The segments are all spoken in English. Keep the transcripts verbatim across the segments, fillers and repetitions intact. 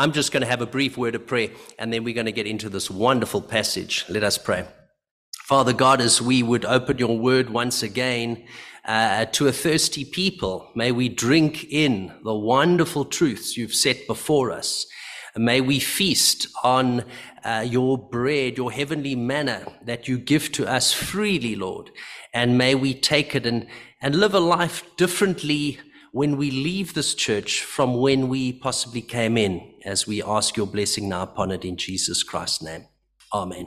I'm just going to have a brief word of prayer, and then we're going to get into this wonderful passage. Let us pray. Father God, as we would open your word once again uh, to a thirsty people, may we drink in the wonderful truths you've set before us. May we feast on uh, your bread, your heavenly manna that you give to us freely, Lord. And may we take it and, and live a life differently when we leave this church from when we possibly came in, as we ask your blessing now upon it in Jesus Christ's name. Amen.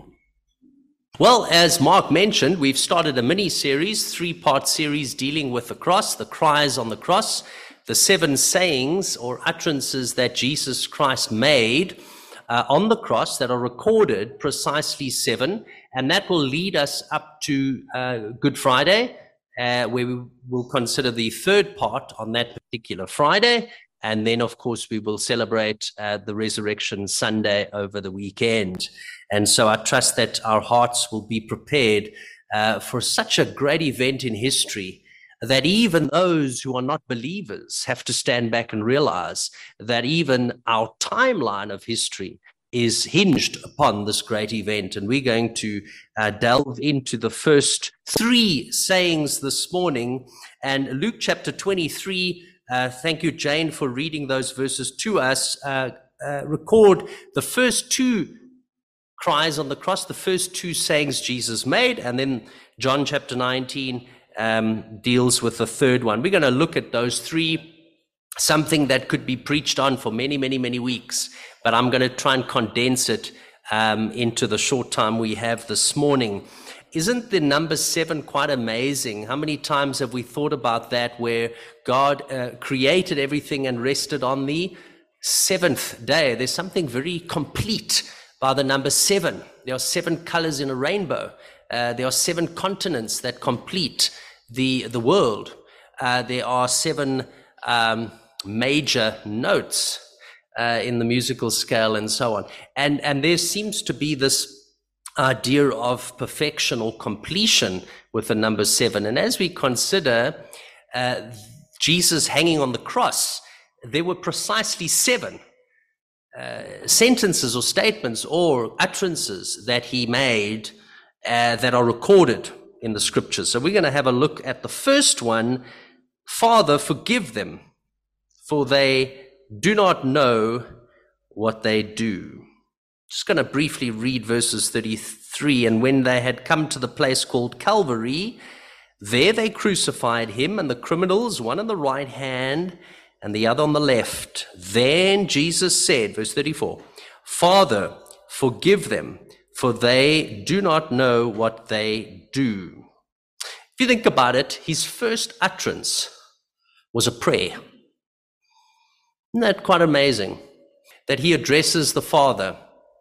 Well, as Mark mentioned, we've started a mini-series, three-part series dealing with the cross, the cries on the cross, the seven sayings or utterances that Jesus Christ made uh, on the cross that are recorded, precisely seven, and that will lead us up to uh, Good Friday, uh, where we will consider the third part on that particular Friday, and then, of course, we will celebrate uh, the Resurrection Sunday over the weekend. And so I trust that our hearts will be prepared uh, for such a great event in history that even those who are not believers have to stand back and realize that even our timeline of history is hinged upon this great event. And we're going to uh, delve into the first three sayings this morning. And Luke chapter twenty-three, uh, thank you, Jane, for reading those verses to us, uh, uh, record the first two cries on the cross, the first two sayings Jesus made, and then John chapter nineteen um, deals with the third one. We're going to look at those three, something that could be preached on for many, many, many weeks, but I'm going to try and condense it um, into the short time we have this morning. Isn't the number seven quite amazing? How many times have we thought about that, where God uh, created everything and rested on the seventh day? There's something very complete by the number seven. There are seven colors in a rainbow. Uh, there are seven continents that complete the, the world. Uh, there are seven um, major notes uh, in the musical scale and so on. And, and there seems to be this idea of perfection or completion with the number seven. And as we consider uh, Jesus hanging on the cross, there were precisely seven Uh, sentences or statements or utterances that he made uh, that are recorded in the scriptures. So we're going to have a look at the first one. Father, forgive them, for they do not know what they do. Just going to briefly read verses thirty-three. And when they had come to the place called Calvary, there they crucified him and the criminals, one on the right hand and the other on the left. Then Jesus said, verse thirty-four, Father, forgive them, for they do not know what they do. If you think about it, his first utterance was a prayer. Isn't that quite amazing? That he addresses the Father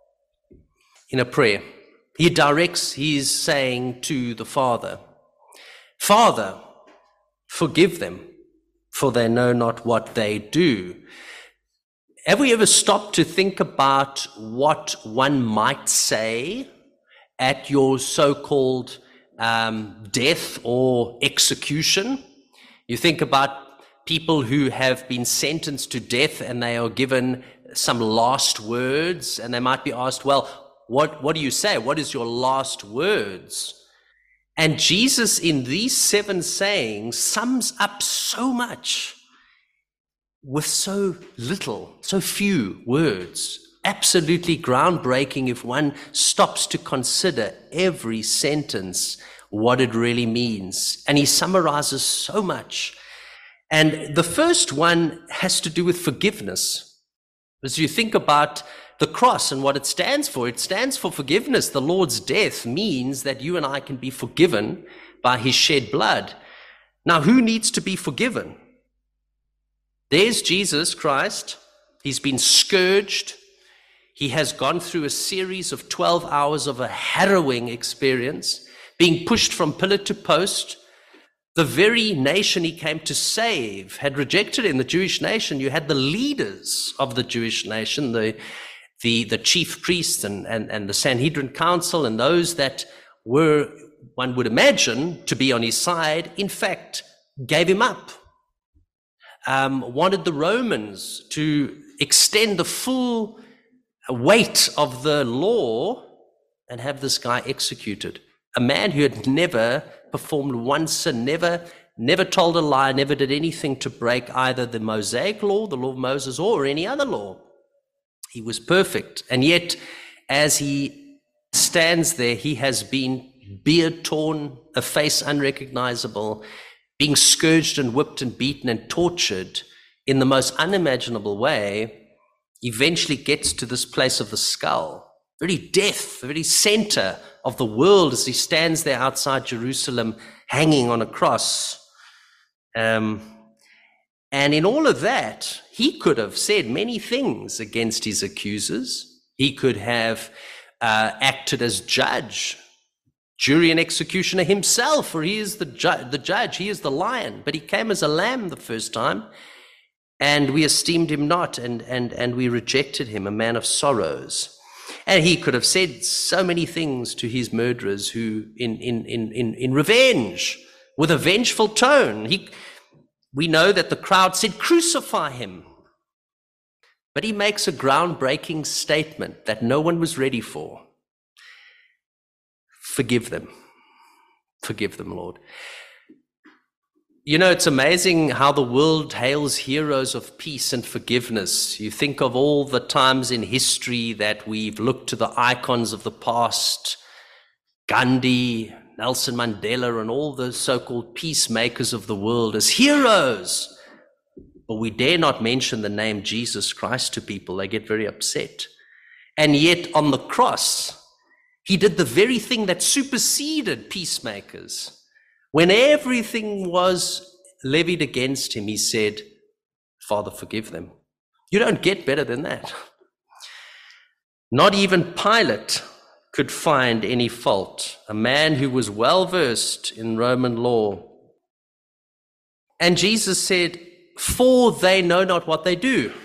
in a prayer. He directs his saying to the Father, Father, forgive them, for they know not what they do. Have we ever stopped to think about what one might say at your so-called um, death or execution? You think about people who have been sentenced to death and they are given some last words, and they might be asked, well, what, what do you say? What is your last words? And Jesus, in these seven sayings, sums up so much with so little, so few words. Absolutely groundbreaking if one stops to consider every sentence, what it really means. And he summarizes so much. And the first one has to do with forgiveness. As you think about the cross and what it stands for, it stands for forgiveness. The Lord's death means that you and I can be forgiven by his shed blood. Now, who needs to be forgiven? There's Jesus Christ. He's been scourged. He has gone through a series of twelve hours of a harrowing experience, being pushed from pillar to post. The very nation he came to save had rejected him, the Jewish nation. You had the leaders of the Jewish nation, the the, the chief priests and, and, and the Sanhedrin council, and those that were, one would imagine, to be on his side, in fact, gave him up. Um, wanted the Romans to extend the full weight of the law and have this guy executed. A man who had never performed one sin, never, never told a lie, never did anything to break either the Mosaic law, the law of Moses, or any other law. He was perfect. And yet, as he stands there, he has been beard torn, a face unrecognizable, being scourged and whipped and beaten and tortured in the most unimaginable way, eventually gets to this place of the skull, very death, the very center of the world, as he stands there outside Jerusalem, hanging on a cross. Um, and in all of that, he could have said many things against his accusers. He could have uh, acted as judge, jury and executioner himself, for he is the, ju- the judge, he is the lion. But he came as a lamb the first time, and we esteemed him not, and, and, and we rejected him, a man of sorrows. And he could have said so many things to his murderers who, in, in, in, in, in revenge, with a vengeful tone. He, we know that the crowd said, "Crucify him." But he makes a groundbreaking statement that no one was ready for. Forgive them. Forgive them, Lord. You know, it's amazing how the world hails heroes of peace and forgiveness. You think of all the times in history that we've looked to the icons of the past, Gandhi, Nelson Mandela, and all the so-called peacemakers of the world as heroes. But we dare not mention the name Jesus Christ to people. They get very upset. And yet on the cross, he did the very thing that superseded peacemakers. When everything was levied against him, he said, "Father, forgive them." You don't get better than that. Not even Pilate could find any fault, a man who was well versed in Roman law. And Jesus said, "For they know not what they do."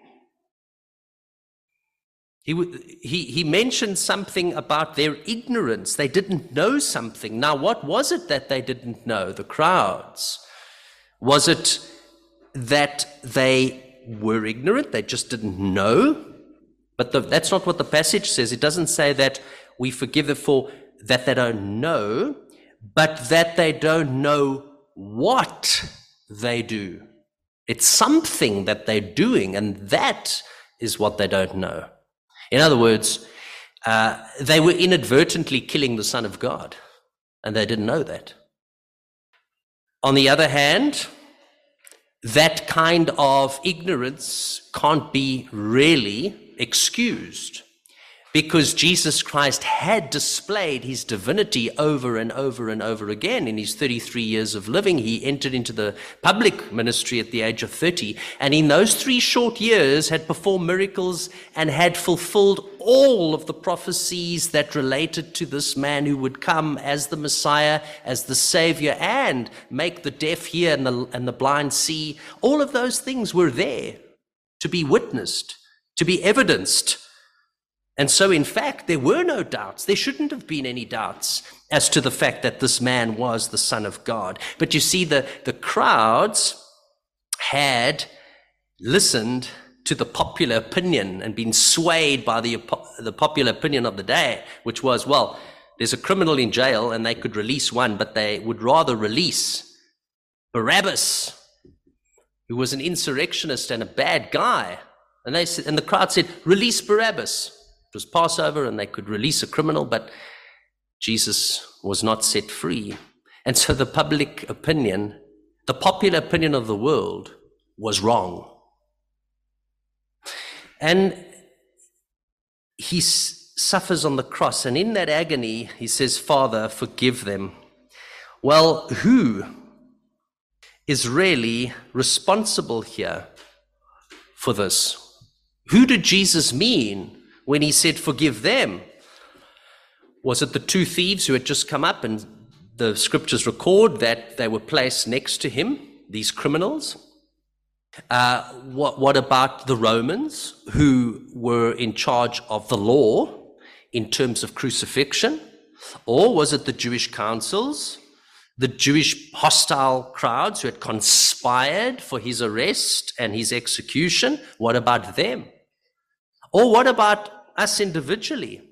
He, he, he mentioned something about their ignorance. They didn't know something. Now, what was it that they didn't know, the crowds? Was it that they were ignorant? They just didn't know? But the, that's not what the passage says. It doesn't say that we forgive them for that they don't know, but that they don't know what they do. It's something that they're doing, and that is what they don't know. In other words, uh, they were inadvertently killing the Son of God, and they didn't know that. On the other hand, that kind of ignorance can't be really excused, because Jesus Christ had displayed his divinity over and over and over again. In his thirty-three years of living, he entered into the public ministry at the age of thirty, and in those three short years had performed miracles and had fulfilled all of the prophecies that related to this man who would come as the Messiah, as the Savior, and make the deaf hear and the, and the blind see. All of those things were there to be witnessed, to be evidenced. And so, in fact, there were no doubts. There shouldn't have been any doubts as to the fact that this man was the Son of God. But you see, the, the crowds had listened to the popular opinion and been swayed by the, the popular opinion of the day, which was, well, there's a criminal in jail and they could release one, but they would rather release Barabbas, who was an insurrectionist and a bad guy. And, they said, and the crowd said, "Release Barabbas." It was Passover and they could release a criminal, but Jesus was not set free. And so the public opinion, the popular opinion of the world was wrong. And he s- suffers on the cross, and in that agony, he says, "Father, forgive them." Well, who is really responsible here for this? Who did Jesus mean when he said, "Forgive them"? Was it the two thieves who had just come up, and the scriptures record that they were placed next to him, these criminals? Uh, what, what about the Romans who were in charge of the law in terms of crucifixion? Or was it the Jewish councils, the Jewish hostile crowds who had conspired for his arrest and his execution? What about them? Or what about us individually?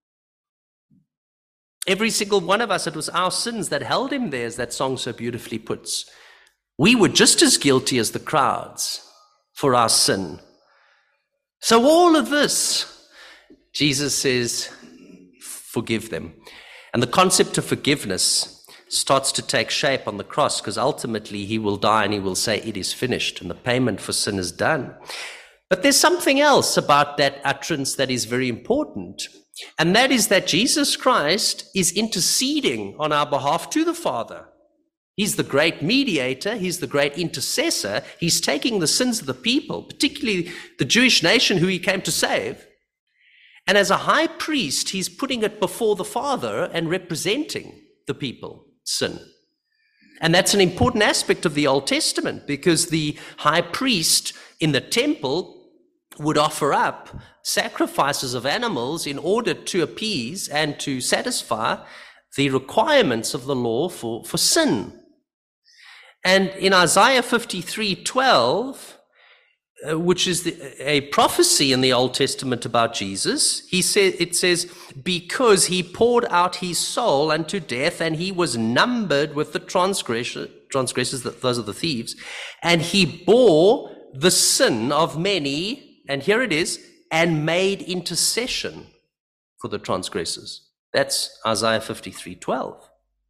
Every single one of us, it was our sins that held him there, as that song so beautifully puts. We were just as guilty as the crowds for our sin. So all of this, Jesus says, forgive them. And the concept of forgiveness starts to take shape on the cross, because ultimately he will die and he will say, it is finished, and the payment for sin is done. But there's something else about that utterance that is very important, and that is that Jesus Christ is interceding on our behalf to the Father. He's the great mediator. He's the great intercessor. He's taking the sins of the people, particularly the Jewish nation who he came to save. And as a high priest, he's putting it before the Father and representing the people. Sin. And that's an important aspect of the Old Testament, because the high priest in the temple would offer up sacrifices of animals in order to appease and to satisfy the requirements of the law for, for sin. And in Isaiah fifty-three twelve, Uh, which is the, a prophecy in the Old Testament about Jesus, he said, it says, because he poured out his soul unto death, and he was numbered with the transgressor, transgressors, those are the thieves, and he bore the sin of many, and here it is, and made intercession for the transgressors. That's Isaiah fifty-three twelve.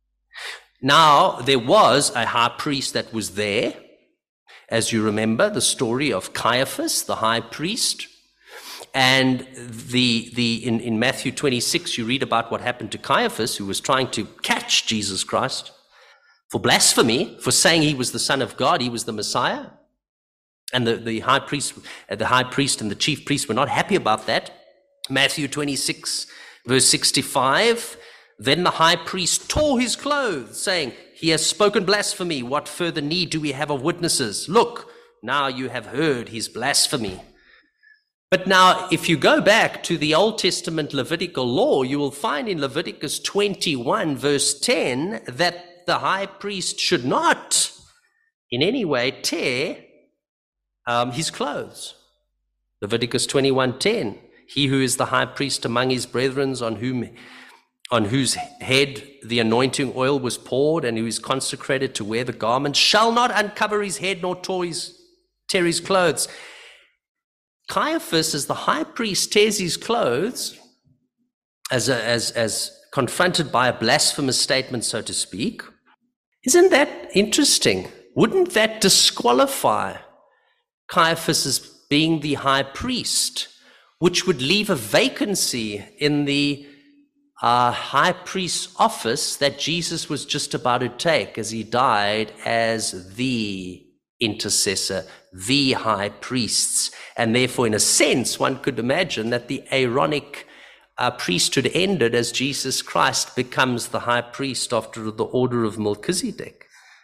Now, there was a high priest that was there. As you remember, the story of Caiaphas, the high priest. And the the in, in Matthew twenty-six, you read about what happened to Caiaphas, who was trying to catch Jesus Christ for blasphemy, for saying he was the Son of God, he was the Messiah. And the, the high priest, the high priest and the chief priest were not happy about that. Matthew twenty-six, verse sixty-five, then the high priest tore his clothes, saying, he has spoken blasphemy. What further need do we have of witnesses? Look, now you have heard his blasphemy. But now, if you go back to the Old Testament Levitical law, you will find in Leviticus twenty-one, verse ten, that the high priest should not in any way tear um, his clothes. Leviticus twenty-one ten, he who is the high priest among his brethren, on whom on whose head the anointing oil was poured, and who is consecrated to wear the garment, shall not uncover his head nor tear his, tear his clothes. Caiaphas, as the high priest, tears his clothes, as, a, as, as confronted by a blasphemous statement, so to speak. Isn't that interesting? Wouldn't that disqualify Caiaphas as being the high priest, which would leave a vacancy in the Uh, high priest's office that Jesus was just about to take, as he died as the intercessor, the high priests. And therefore, in a sense, one could imagine that the Aaronic uh, priesthood ended as Jesus Christ becomes the high priest after the order of Melchizedek.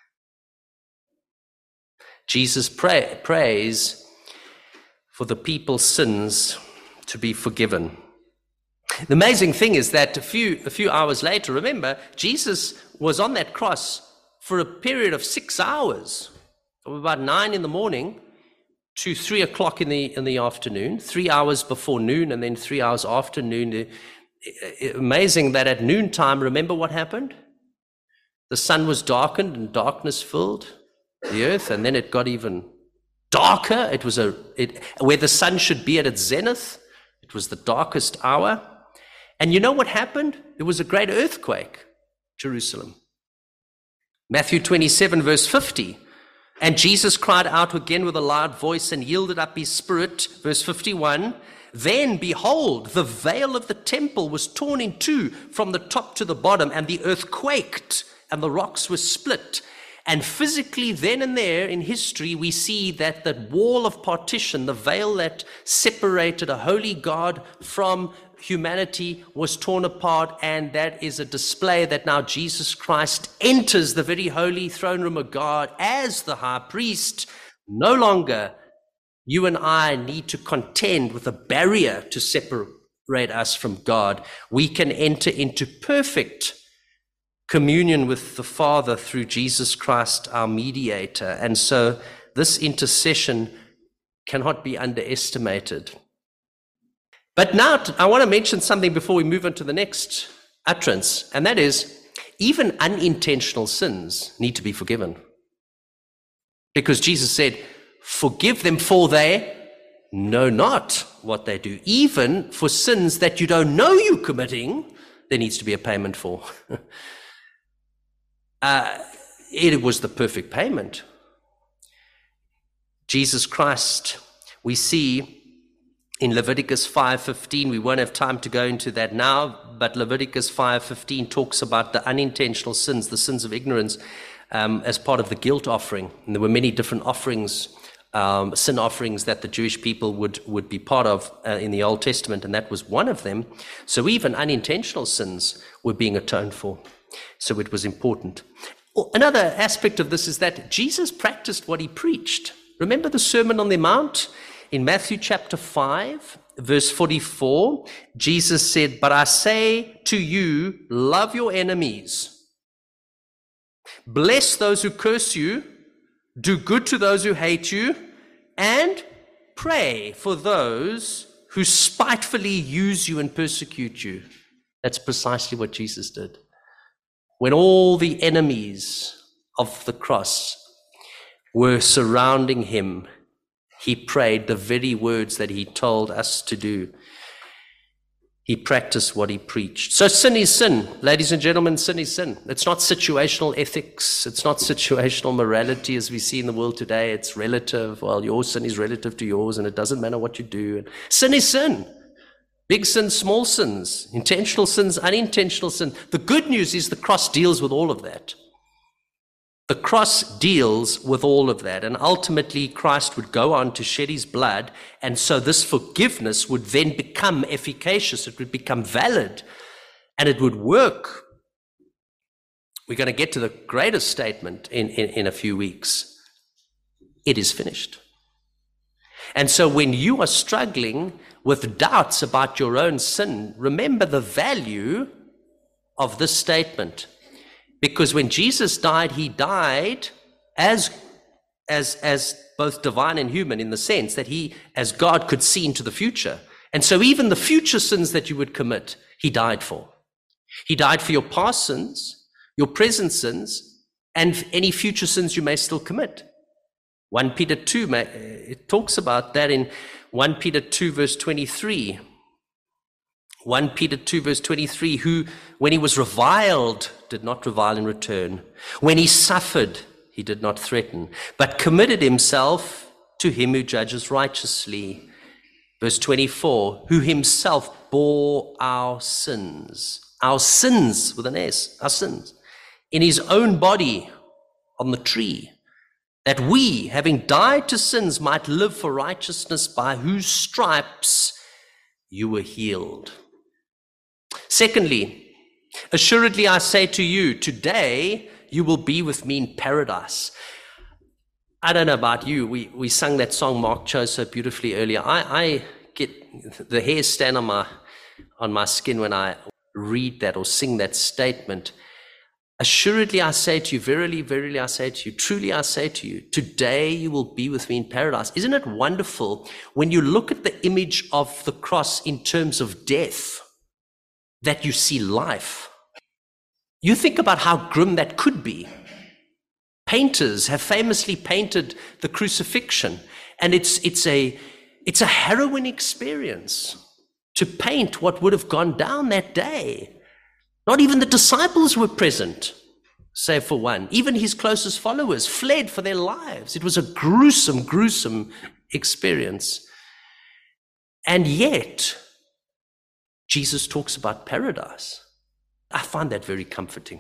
Jesus pray, prays for the people's sins to be forgiven. The amazing thing is that a few, a few hours later, remember, Jesus was on that cross for a period of six hours, from about nine in the morning to three o'clock in the, in the afternoon, three hours before noon and then three hours after noon. Amazing that at noontime, remember what happened? The sun was darkened and darkness filled the earth, and then it got even darker. It was a it, where the sun should be at its zenith. It was the darkest hour. And you know what happened? There was a great earthquake, Jerusalem. Matthew twenty-seven, verse fifty. And Jesus cried out again with a loud voice and yielded up his spirit. Verse fifty-one. Then, behold, the veil of the temple was torn in two from the top to the bottom, and the earth quaked, and the rocks were split. And physically, then and there in history, we see that that wall of partition, the veil that separated a holy God from humanity, was torn apart, and that is a display that now Jesus Christ enters the very holy throne room of God as the high priest. No longer you and I need to contend with a barrier to separate us from God. We can enter into perfect communion with the Father through Jesus Christ, our mediator. And so this intercession cannot be underestimated. But now I want to mention something before we move on to the next utterance, and that is even unintentional sins need to be forgiven. Because Jesus said, forgive them for they know not what they do. Even for sins that you don't know you're committing, there needs to be a payment for. uh, it was the perfect payment. Jesus Christ, we see in Leviticus five fifteen, we won't have time to go into that now, but Leviticus five fifteen talks about the unintentional sins, the sins of ignorance, um, as part of the guilt offering. And there were many different offerings, um, sin offerings that the Jewish people would, would be part of uh, in the Old Testament, and that was one of them. So even unintentional sins were being atoned for. So it was important. Another aspect of this is that Jesus practiced what he preached. Remember the Sermon on the Mount? In Matthew chapter five, verse forty-four, Jesus said, but I say to you, love your enemies. Bless those who curse you, do good to those who hate you, and pray for those who spitefully use you and persecute you. That's precisely what Jesus did. When all the enemies of the cross were surrounding him, he prayed the very words that he told us to do. He practiced what he preached. So sin is sin. Ladies and gentlemen, sin is sin. It's not situational ethics. It's not situational morality as we see in the world today. It's relative. Well, your sin is relative to yours, and it doesn't matter what you do. And sin is sin. Big sins, small sins, intentional sins, unintentional sins. The good news is the cross deals with all of that. The cross deals with all of that, and ultimately Christ would go on to shed his blood, and so this forgiveness would then become efficacious, it would become valid, and it would work. We're going to get to the greatest statement in, in, in a few weeks. It is finished. And so when you are struggling with doubts about your own sin, remember the value of this statement. Because when Jesus died, he died as, as, as both divine and human, in the sense that he, as God, could see into the future. And so even the future sins that you would commit, he died for. He died for your past sins, your present sins, and any future sins you may still commit. First Peter two, it talks about that in First Peter two, verse twenty-three. First Peter two, verse twenty-three, who, when he was reviled, did not revile in return. When he suffered, he did not threaten, but committed himself to him who judges righteously. Verse twenty-four, who himself bore our sins, our sins with an S, our sins, in his own body on the tree, that we, having died to sins, might live for righteousness, by whose stripes you were healed. Secondly, assuredly I say to you, today you will be with me in paradise. I don't know about you, we, we sung that song Mark chose so beautifully earlier. I, I get the hairs stand on my, on my skin when I read that or sing that statement. Assuredly I say to you, verily, verily I say to you, truly I say to you, today you will be with me in paradise. Isn't it wonderful when you look at the image of the cross in terms of death, that you see life? You think about how grim that could be. Painters have famously painted the crucifixion, and it's, it's, a, it's a harrowing experience to paint what would have gone down that day. Not even the disciples were present, save for one. Even his closest followers fled for their lives. It was a gruesome, gruesome experience. And yet, Jesus talks about paradise. I find that very comforting.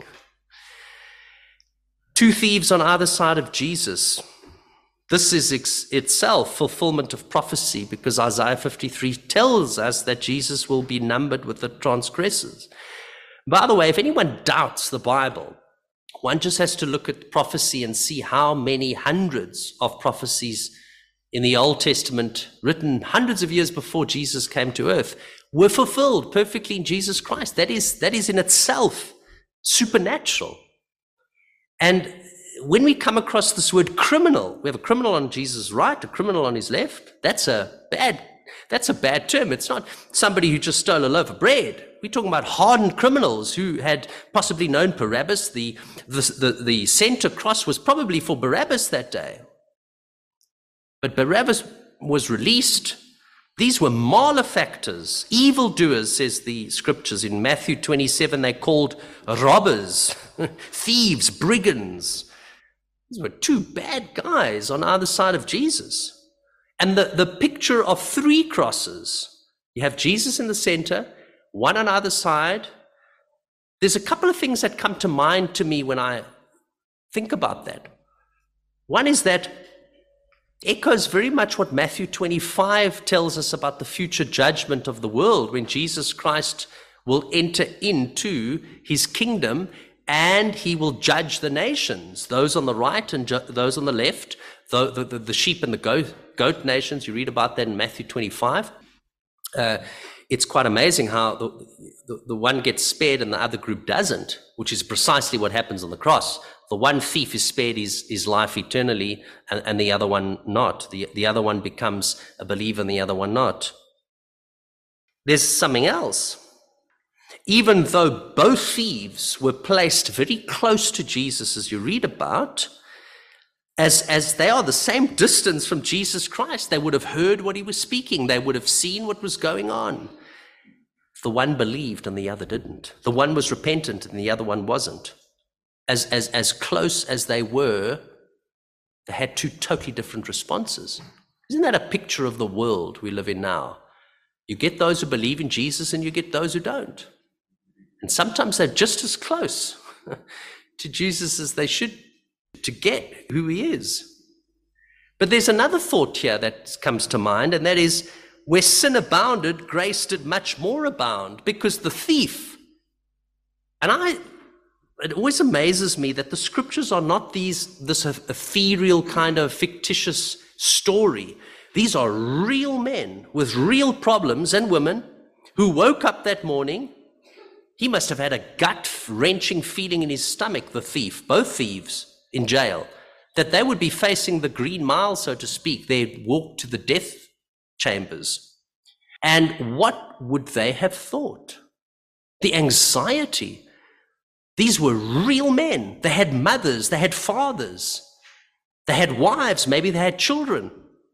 Two thieves on either side of Jesus. This is ex- itself fulfillment of prophecy, because Isaiah fifty-three tells us that Jesus will be numbered with the transgressors. By the way, if anyone doubts the Bible, one just has to look at prophecy and see how many hundreds of prophecies in the Old Testament, written hundreds of years before Jesus came to earth, were fulfilled perfectly in Jesus Christ. That is, that is in itself supernatural. And when we come across this word criminal, we have a criminal on Jesus' right, a criminal on his left. That's a bad, that's a bad term. It's not somebody who just stole a loaf of bread. We're talking about hardened criminals who had possibly known Barabbas. The, the, the, the center cross was probably for Barabbas that day. But Barabbas was released. These were malefactors, evildoers, says the scriptures. In Matthew twenty-seven, they're called robbers, thieves, brigands. These were two bad guys on either side of Jesus. And the, the picture of three crosses, you have Jesus in the center, one on either side. There's a couple of things that come to mind to me when I think about that. One is that echoes very much what Matthew twenty-five tells us about the future judgment of the world, when Jesus Christ will enter into his kingdom and he will judge the nations, those on the right and ju- those on the left, the, the, the sheep and the goat, goat nations. You read about that in Matthew twenty-five. Uh, it's quite amazing how the, the, the one gets spared and the other group doesn't, which is precisely what happens on the cross. The one thief is spared his, his life eternally, and, and the other one not. The, the other one becomes a believer and the other one not. There's something else. Even though both thieves were placed very close to Jesus, as you read about, as, as they are the same distance from Jesus Christ, they would have heard what he was speaking. They would have seen what was going on. The one believed and the other didn't. The one was repentant and the other one wasn't. As, as, as close as they were, they had two totally different responses. Isn't that a picture of the world we live in now? You get those who believe in Jesus and you get those who don't. And sometimes they're just as close to Jesus as they should to get who he is. But there's another thought here that comes to mind, and that is, where sin abounded, grace did much more abound, because the thief, and I, it always amazes me that the scriptures are not these, this ethereal kind of fictitious story. These are real men with real problems and women who woke up that morning. He must have had a gut-wrenching feeling in his stomach, the thief, both thieves in jail, that they would be facing the green mile, so to speak. They'd walk to the death chambers. And what would they have thought? The anxiety. These were real men. They had mothers, they had fathers, they had wives, maybe they had children.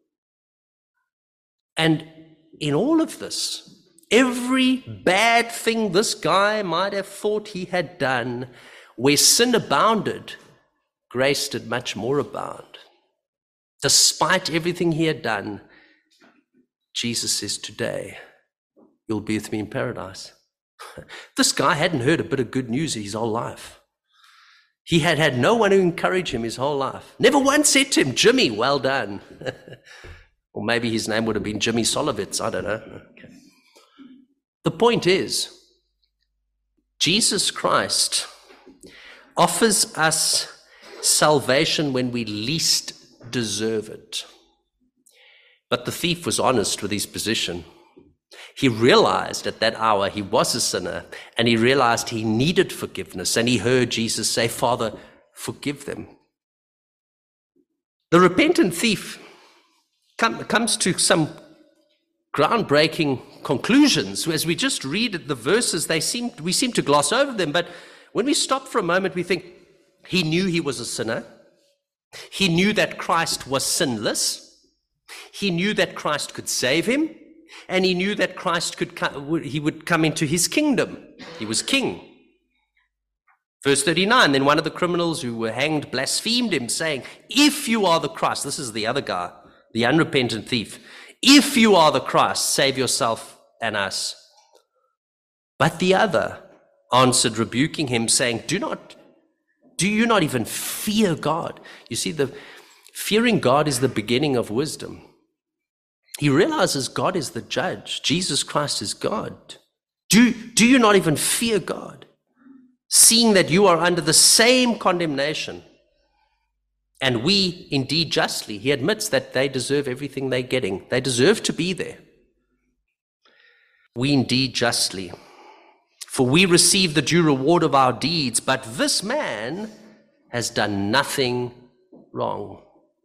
And in all of this, every bad thing this guy might have thought he had done, where sin abounded, grace did much more abound. Despite everything he had done, Jesus says, today, you'll be with me in paradise. This guy hadn't heard a bit of good news his whole life. He had had no one to encourage him his whole life. Never once said to him, Jimmy, well done. Or maybe his name would have been Jimmy Solovitz, I don't know. Okay. The point is, Jesus Christ offers us salvation when we least deserve it. But the thief was honest with his position. He realized at that hour he was a sinner, and he realized he needed forgiveness, and he heard Jesus say, Father, forgive them. The repentant thief come, comes to some groundbreaking conclusions. As we just read the verses, they seem we seem to gloss over them, but when we stop for a moment, we think he knew he was a sinner. He knew that Christ was sinless. He knew that Christ could save him, and he knew that Christ could come, he would come into his kingdom. He was king. Verse thirty-nine, then one of the criminals who were hanged blasphemed him, saying, if you are the Christ, this is the other guy, the unrepentant thief, if you are the Christ, save yourself and us. But the other answered, rebuking him, saying, do not, do you not even fear God? You see, the fearing God is the beginning of wisdom. He realizes God is the judge. Jesus Christ is God. Do, do you not even fear God, seeing that you are under the same condemnation? And we, indeed justly, he admits that they deserve everything they're getting. They deserve to be there. We indeed justly. For for we receive the due reward of our deeds, but this man has done nothing wrong.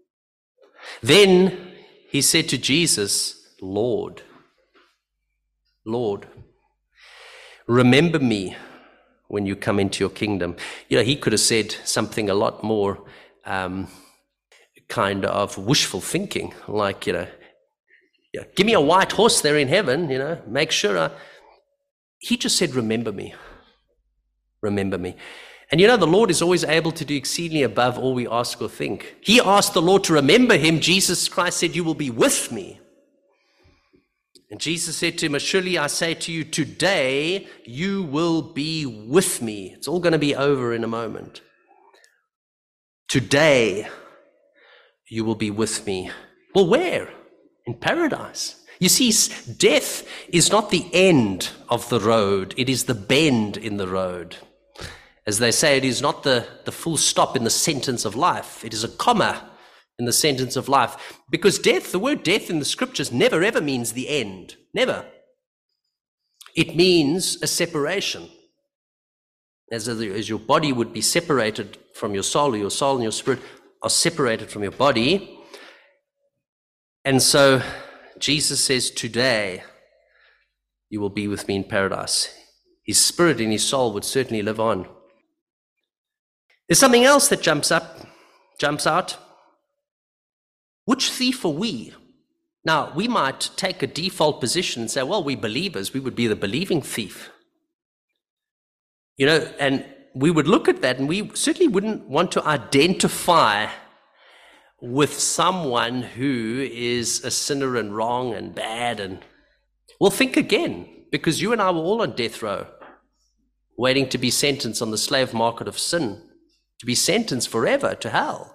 Then he said to Jesus, Lord, Lord, remember me when you come into your kingdom. You know, he could have said something a lot more um, kind of wishful thinking, like, you know, yeah, give me a white horse there in heaven, you know, make sure I... He just said, remember me, remember me. And you know, the Lord is always able to do exceedingly above all we ask or think. He asked the Lord to remember him. Jesus Christ said, you will be with me. And Jesus said to him, surely I say to you, today you will be with me. It's all going to be over in a moment. Today you will be with me. Well, where? In paradise. You see, death is not the end of the road. It is the bend in the road. As they say, it is not the, the full stop in the sentence of life. It is a comma in the sentence of life. Because death, the word death in the scriptures never ever means the end. Never. It means a separation. As, as your body would be separated from your soul, or your soul and your spirit are separated from your body. And so Jesus says, today you will be with me in paradise. His spirit and his soul would certainly live on. There's something else that jumps up, jumps out. Which thief are we? Now, we might take a default position and say, well, we believers, we would be the believing thief. You know, and we would look at that and we certainly wouldn't want to identify with someone who is a sinner and wrong and bad. And well, think again, because you and I were all on death row, waiting to be sentenced on the slave market of sin, to be sentenced forever to hell.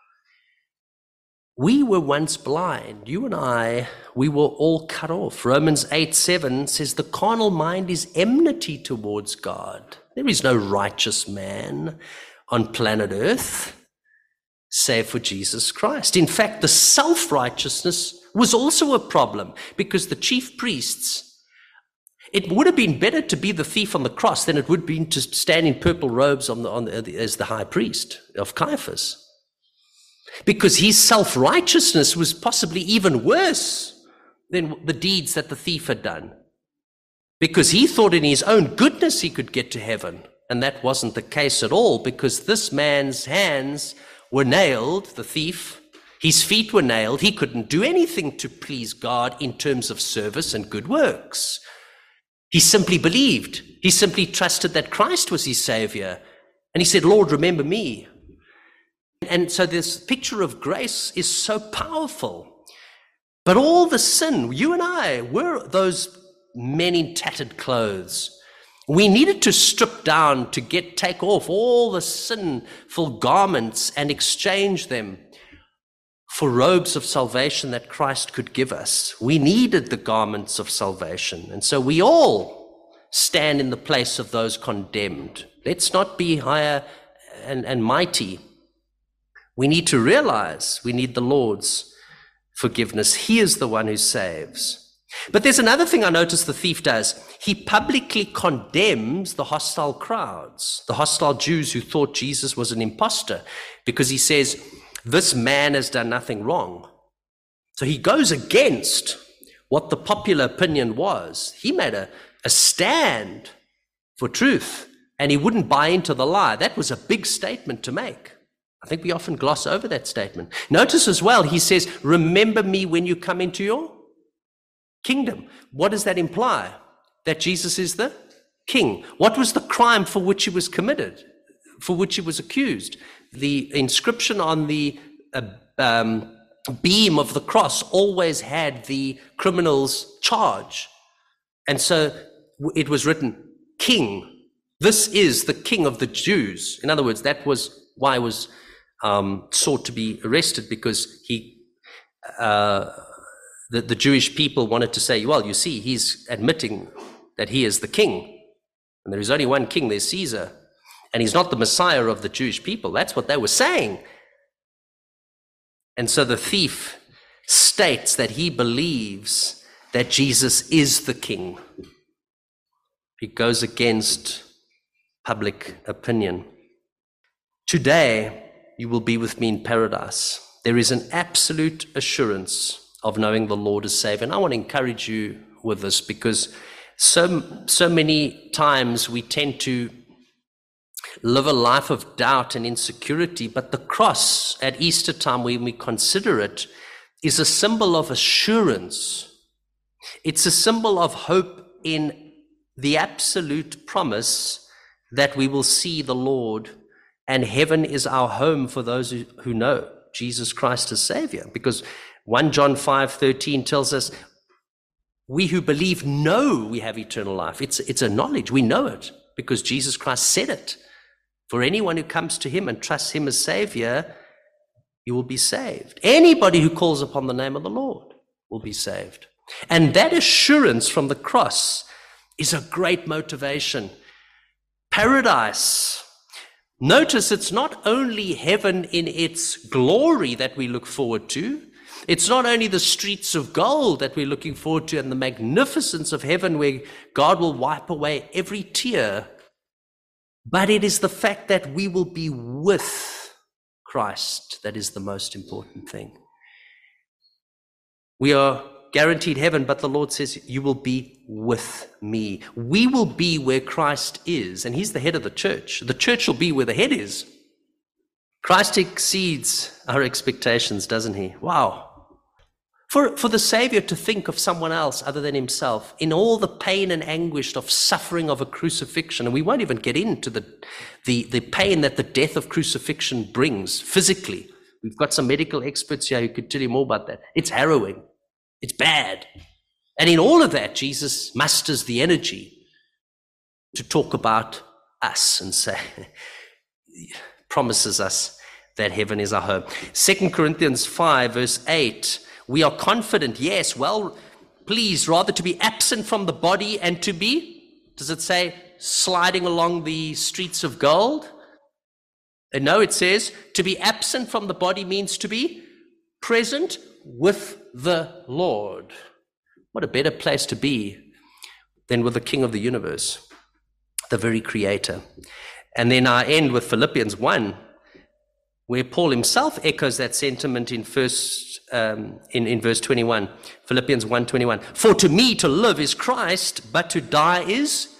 We were once blind. You and I, we were all cut off. Romans eight seven says the carnal mind is enmity towards God. There is no righteous man on planet Earth save for Jesus Christ. In fact, the self-righteousness was also a problem because the chief priests, it would have been better to be the thief on the cross than it would have been to stand in purple robes on the, on the, as the high priest of Caiaphas. Because his self-righteousness was possibly even worse than the deeds that the thief had done. Because he thought in his own goodness he could get to heaven. And that wasn't the case at all, because this man's hands were nailed, the thief, his feet were nailed. He couldn't do anything to please God in terms of service and good works. He simply believed. He simply trusted that Christ was his savior. And he said, Lord, remember me. And so this picture of grace is so powerful. But all the sin, you and I were those men in tattered clothes. We needed to strip down to get, take off all the sinful garments and exchange them for robes of salvation that Christ could give us. We needed the garments of salvation. And so we all stand in the place of those condemned. Let's not be higher and, and mighty. We need to realize we need the Lord's forgiveness. He is the one who saves. But there's another thing I notice the thief does. He publicly condemns the hostile crowds, the hostile Jews who thought Jesus was an imposter, because he says, this man has done nothing wrong. So he goes against what the popular opinion was. He made a, a stand for truth, and he wouldn't buy into the lie. That was a big statement to make. I think we often gloss over that statement. Notice as well, he says, remember me when you come into your kingdom. What does that imply? That Jesus is the king. What was the crime for which he was committed, for which he was accused? The inscription on the uh, um, beam of the cross always had the criminal's charge. And so it was written, King. This is the King of the Jews. In other words, that was why he was um, sought to be arrested, because he... Uh, The, the Jewish people wanted to say, well, you see, he's admitting that he is the king. And there is only one king, there's Caesar. And he's not the Messiah of the Jewish people. That's what they were saying. And so the thief states that he believes that Jesus is the king. It goes against public opinion. Today, you will be with me in paradise. There is an absolute assurance of knowing the Lord as Savior. And I want to encourage you with this, because so, so many times we tend to live a life of doubt and insecurity, but the cross at Easter time, when we consider it, is a symbol of assurance. It's a symbol of hope in the absolute promise that we will see the Lord, and heaven is our home for those who, who know Jesus Christ as Savior. Because First John five thirteen tells us, we who believe know we have eternal life. It's, it's a knowledge. We know it because Jesus Christ said it. For anyone who comes to him and trusts him as Savior, you will be saved. Anybody who calls upon the name of the Lord will be saved. And that assurance from the cross is a great motivation. Paradise. Notice it's not only heaven in its glory that we look forward to. It's not only the streets of gold that we're looking forward to and the magnificence of heaven where God will wipe away every tear, but it is the fact that we will be with Christ that is the most important thing. We are guaranteed heaven, but the Lord says, you will be with me. We will be where Christ is, and he's the head of the church. The church will be where the head is. Christ exceeds our expectations, doesn't he? Wow. For, for the Savior to think of someone else other than himself in all the pain and anguish of suffering of a crucifixion, and we won't even get into the, the, the pain that the death of crucifixion brings physically. We've got some medical experts here who could tell you more about that. It's harrowing. It's bad. And in all of that, Jesus musters the energy to talk about us and say, promises us that heaven is our home. Second Corinthians five, verse eight, we are confident, yes, well pleased, rather to be absent from the body and to be, does it say, sliding along the streets of gold? And no, it says, to be absent from the body means to be present with the Lord. What a better place to be than with the King of the universe, the very Creator. And then I end with Philippians one, where Paul himself echoes that sentiment in first um, in, in verse twenty-one. Philippians one twenty-one. For to me to live is Christ, but to die is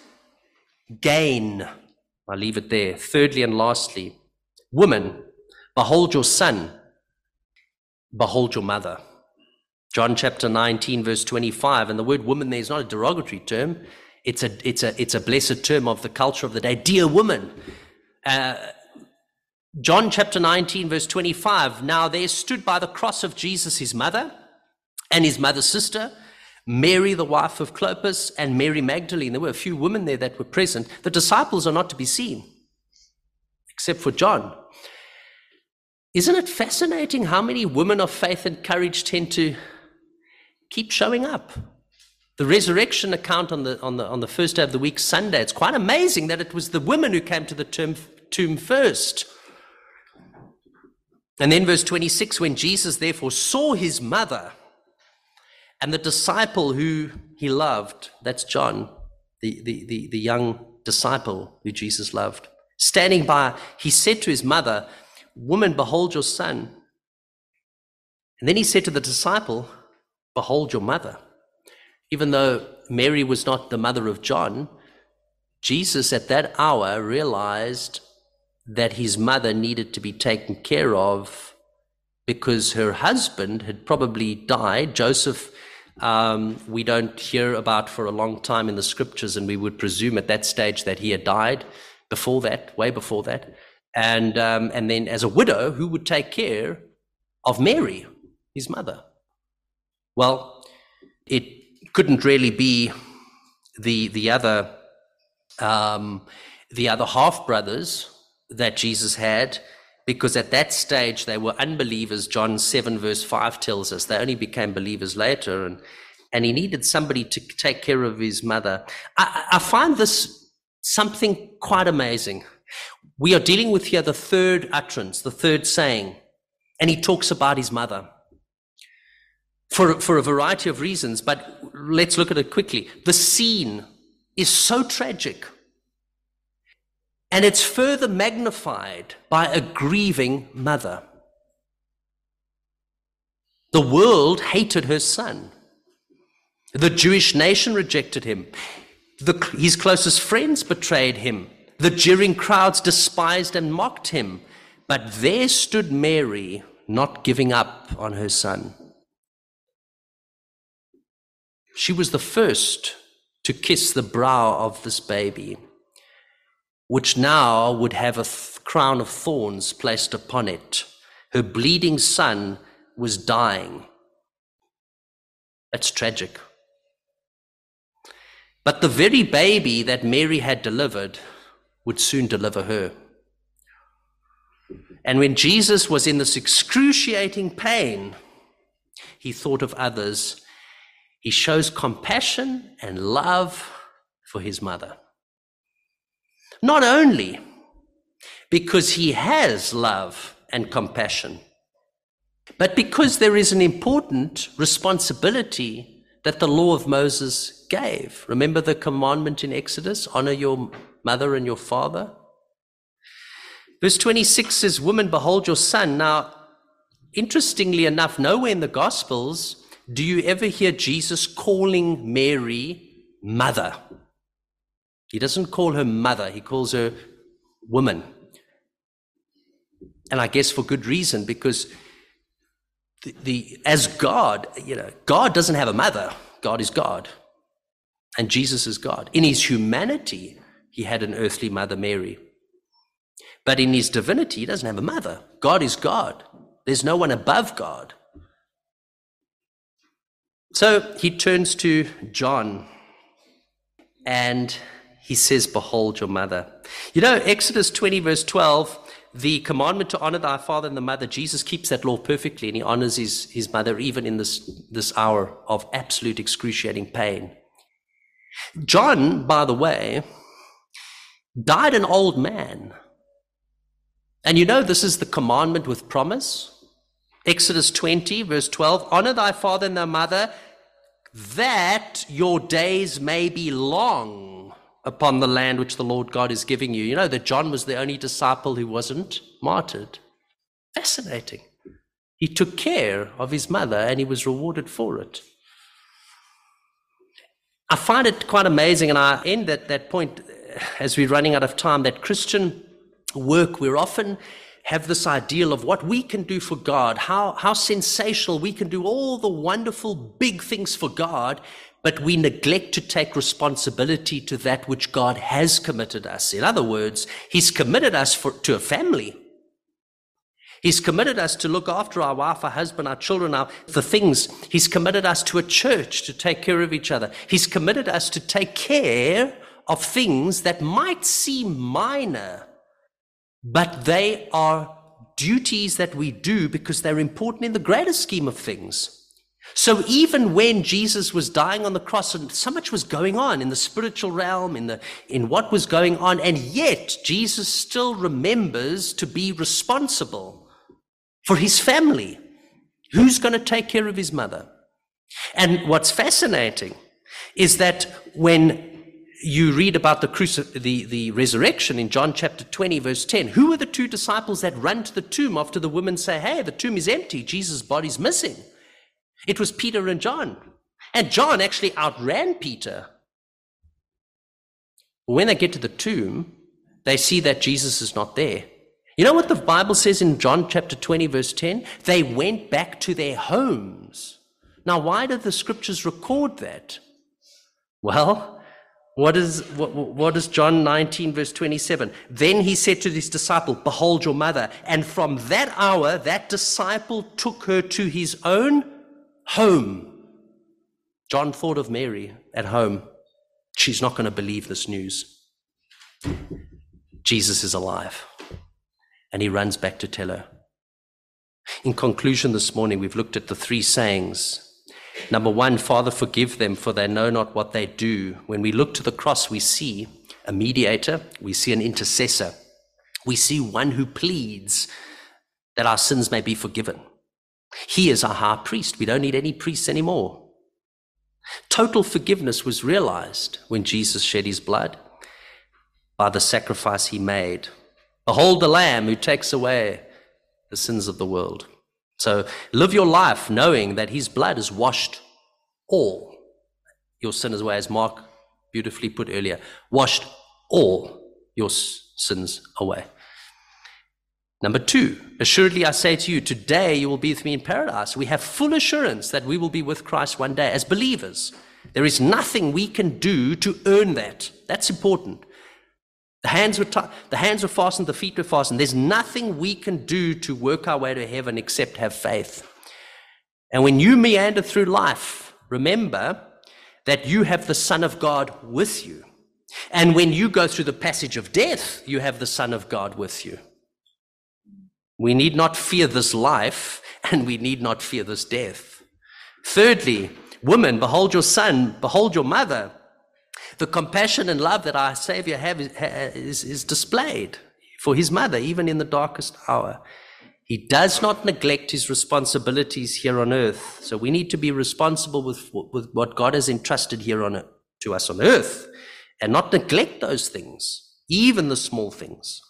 gain. I'll leave it there. Thirdly and lastly, woman, behold your son, behold your mother. John chapter nineteen, verse twenty-five, and the word woman there is not a derogatory term. It's a it's a it's a blessed term of the culture of the day. Dear woman. Uh, John chapter nineteen, verse twenty-five. Now there stood by the cross of Jesus his mother and his mother's sister, Mary the wife of Clopas, and Mary Magdalene. There were a few women there that were present. The disciples are not to be seen, except for John. Isn't it fascinating how many women of faith and courage tend to keep showing up? The resurrection account on the on the on the first day of the week, Sunday, it's quite amazing that it was the women who came to the tomb, tomb first. And then verse twenty-six, when Jesus therefore saw his mother and the disciple who he loved, that's John, the, the, the, the young disciple who Jesus loved, standing by, he said to his mother, woman, behold your son. And then he said to the disciple, behold your mother. Even though Mary was not the mother of John, Jesus at that hour realized that his mother needed to be taken care of because her husband had probably died. Joseph, um, we don't hear about for a long time in the scriptures, and we would presume at that stage that he had died before that, way before that. And um, and then as a widow, who would take care of Mary, his mother? Well, it couldn't really be the the other um, the other half brothers that Jesus had, because at that stage they were unbelievers. John seven verse five tells us they only became believers later, and and he needed somebody to take care of his mother. I, I find this something quite amazing. We are dealing with here the third utterance, the third saying, and he talks about his mother for, for a variety of reasons, but let's look at it quickly. The scene is so tragic. And it's further magnified by a grieving mother. The world hated her son. The Jewish nation rejected him. The, his closest friends betrayed him. The jeering crowds despised and mocked him. But there stood Mary, not giving up on her son. She was the first to kiss the brow of this baby, which now would have a th- crown of thorns placed upon it. Her bleeding son was dying. That's tragic. But the very baby that Mary had delivered would soon deliver her. And when Jesus was in this excruciating pain, he thought of others. He shows compassion and love for his mother. Not only because he has love and compassion, but because there is an important responsibility that the law of Moses gave. Remember the commandment in Exodus, honor your mother and your father? Verse twenty-six says, woman, behold your son. Now, interestingly enough, nowhere in the Gospels do you ever hear Jesus calling Mary mother. He doesn't call her mother, he calls her woman. And I guess for good reason, because the, the as God, you know, God doesn't have a mother. God is God. And Jesus is God. In his humanity, he had an earthly mother, Mary. But in his divinity, he doesn't have a mother. God is God. There's no one above God. So he turns to John and he says, behold your mother. You know, Exodus twenty verse twelve, the commandment to honor thy father and the mother, Jesus keeps that law perfectly, and he honors his, his mother even in this, this hour of absolute excruciating pain. John, by the way, died an old man. And you know, this is the commandment with promise. Exodus twenty verse twelve, honor thy father and thy mother, that your days may be long upon the land which the Lord God is giving you. You know that John was the only disciple who wasn't martyred. Fascinating. He took care of his mother and he was rewarded for it. I find it quite amazing, and I end at that point as we're running out of time, that Christian work, we're often have this ideal of what we can do for God, how, how sensational we can do all the wonderful big things for God, but we neglect to take responsibility to that which God has committed us. In other words, he's committed us for, to a family. He's committed us to look after our wife, our husband, our children, our, the things. He's committed us to a church to take care of each other. He's committed us to take care of things that might seem minor, but they are duties that we do because they're important in the greater scheme of things. So even when Jesus was dying on the cross and so much was going on in the spiritual realm, in the in what was going on, and yet Jesus still remembers to be responsible for his family. Who's going to take care of his mother? And what's fascinating is that when you read about the, cruci- the, the resurrection in John chapter twenty, verse ten. Who are the two disciples that run to the tomb after the women say, hey, the tomb is empty, Jesus' body's missing? It was Peter and John. And John actually outran Peter. When they get to the tomb, they see that Jesus is not there. You know what the Bible says in John chapter twenty, verse ten? They went back to their homes. Now, why did the scriptures record that? Well, What is what, what is John nineteen, verse twenty-seven? Then he said to his disciple, behold your mother. And from that hour, that disciple took her to his own home. John thought of Mary at home. She's not going to believe this news. Jesus is alive. And he runs back to tell her. In conclusion this morning, we've looked at the three sayings. Number one, Father, forgive them, for they know not what they do. When we look to the cross, we see a mediator, we see an intercessor, we see one who pleads that our sins may be forgiven. He is our high priest. We don't need any priests anymore. Total forgiveness was realized when Jesus shed his blood by the sacrifice he made. Behold the Lamb who takes away the sins of the world. So live your life knowing that his blood has washed all your sins away, as Mark beautifully put earlier, washed all your sins away. Number two, assuredly I say to you, today you will be with me in paradise. We have full assurance that we will be with Christ one day as believers. There is nothing we can do to earn that. That's important. The hands were t- the hands were fastened, the feet were fastened. There's nothing we can do to work our way to heaven except have faith. And when you meander through life, remember that you have the Son of God with you. And when you go through the passage of death, you have the Son of God with you. We need not fear this life, and we need not fear this death. Thirdly, women, behold your son, behold your mother. The compassion and love that our Savior have is, is displayed for his mother, even in the darkest hour. He does not neglect his responsibilities here on earth. So we need to be responsible with, with what God has entrusted here on to us on earth, and not neglect those things, even the small things.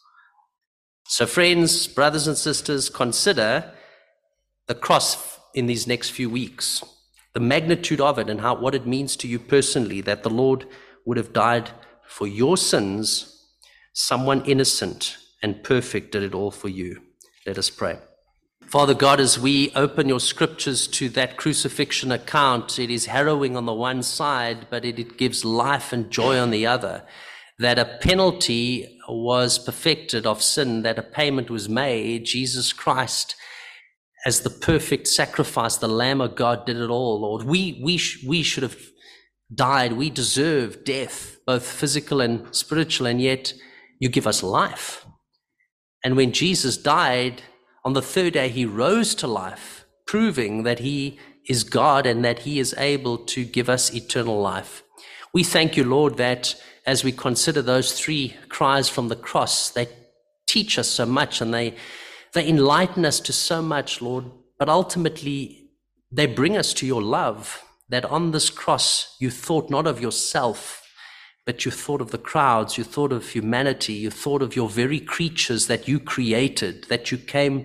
So friends, brothers and sisters, consider the cross in these next few weeks, the magnitude of it and how what it means to you personally, that the Lord would have died for your sins. Someone innocent and perfect did it all for you. Let us pray. Father God, as we open your scriptures to that crucifixion account, it is harrowing on the one side, but it, it gives life and joy on the other. That a penalty was perfected of sin, that a payment was made. Jesus Christ, as the perfect sacrifice, the Lamb of God, did it all, Lord. We, we, sh- we should have died. We deserve death, both physical and spiritual, and yet you give us life. And when Jesus died, on the third day, he rose to life, proving that he is God and that he is able to give us eternal life. We thank you, Lord, that as we consider those three cries from the cross, they teach us so much and they, they enlighten us to so much, Lord, but ultimately they bring us to your love, that on this cross you thought not of yourself, but you thought of the crowds, you thought of humanity, you thought of your very creatures that you created, that you came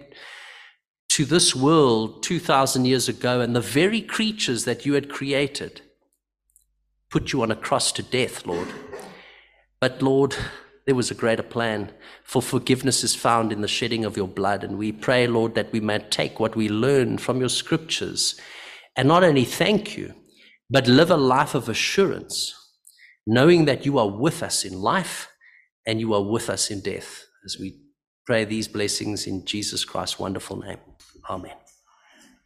to this world two thousand years ago, and the very creatures that you had created put you on a cross to death, Lord. But Lord, there was a greater plan, for forgiveness is found in the shedding of your blood. And we pray, Lord, that we may take what we learn from your scriptures and not only thank you, but live a life of assurance, knowing that you are with us in life and you are with us in death. As we pray these blessings in Jesus Christ's wonderful name. Amen.